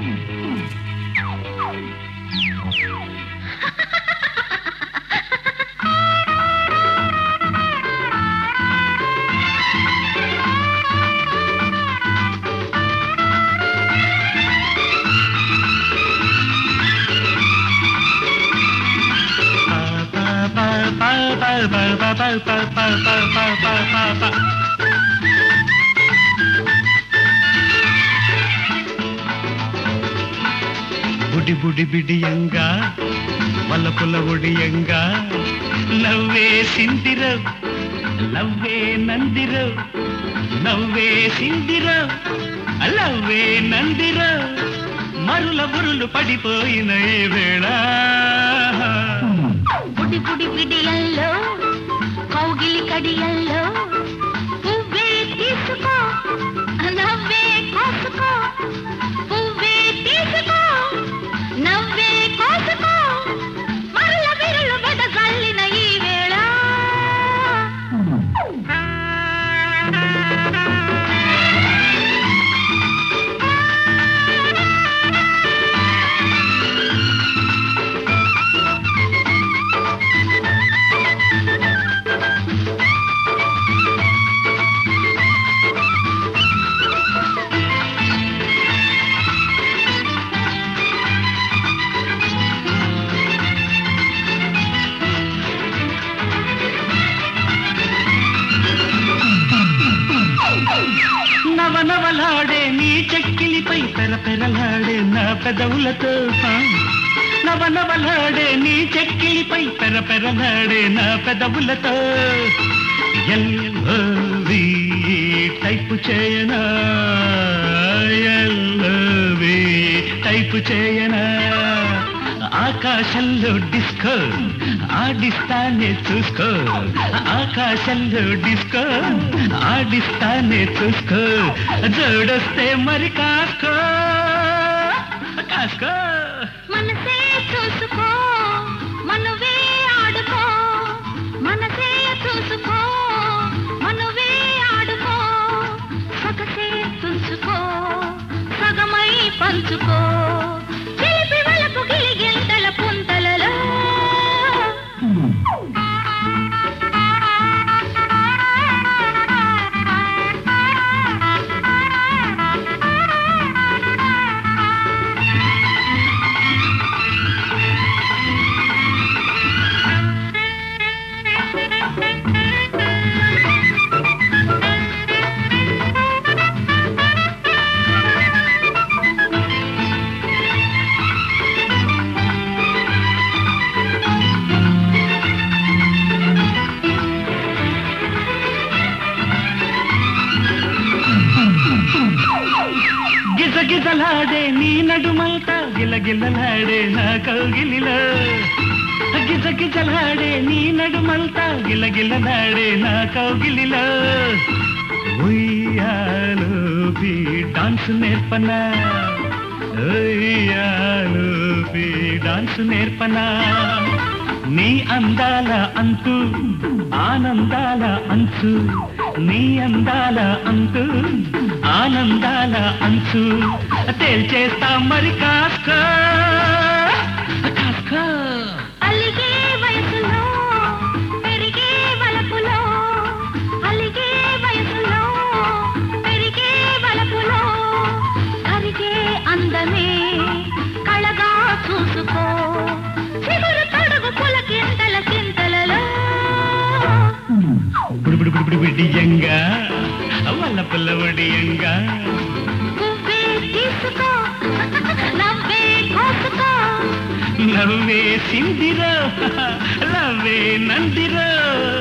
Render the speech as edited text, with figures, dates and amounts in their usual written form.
బుడి బుడి బిడియంగా వల్లపుల ఒడియంగా నవ్వే సిందిరో లవ్వే నందిరో నవ్వే సిందిరో లవ్వే నందిరో మరుల బురులు పడిపోయిన ఈ వేళ బుడి బుడి బిడియల్లో కౌగిలి కడియల్లో పువ్వే తీసుకో నవ్వే కోసుకో పువ్వే తీసుకో నవ్వే కోసుకో మరుల బిరులు బెదజల్లిన ఈ వేళ నవనవలాడే నీ చెక్కిలిపై పెరపెరలాడే నా పెదవులతో నవనవలాడే నీ చెక్కిలిపై పెరపెరలాడే నా పెదవులతో ఎల్వి టైపు చేయనా ఎల్వి టైపు చేయనా ఆకాశంలో డిస్కో ఆడిస్తానే చూసుకో ఆకాశంలో డిస్కో ఆడిస్తానే చూసుకో జోడొస్తే మరి కాసుకో కాసుకో మనసే చూసుకో మనవే ఆడుకో మనసే చూసుకో మనవే ఆడుకో సగసే చూసుకో సగమై పంచుకో చిలిపి వలపు గిలిగింతల పుంతలలో గిజగిజలాడే నీ నడుమంతా గిలగిలలాడే నా కౌగిలిలో గిజగిజలాడే నీ నడుమంతా గిలగిలలాడే నా కౌగిలిలో ఉయ్యాలోపి డాన్స్ నేర్పనా ఉయ్యాలోపి డాన్స్ నేర్పనా నీ అందాల అంతు ఆనందాల అంచు నీ అందాల అంతు ఆనందాల అంచు తేల్చేస్తా మరి కాస్కో కాస్కో అలిగే వయసులో పెరిగే వలపులో అలిగే వయసులో పెరిగే వలపులో కరిగే అందమే కళగా చూసుకో చిగురు తొడుగు పులకింతల చింతలలో బుడి బుడి బుడి బిడియంగా వల్లపుల ఒడియంగా పువ్వే తీసుకో నవ్వే కోసుకో నవ్వే సిందిరో లవ్వే నందిరో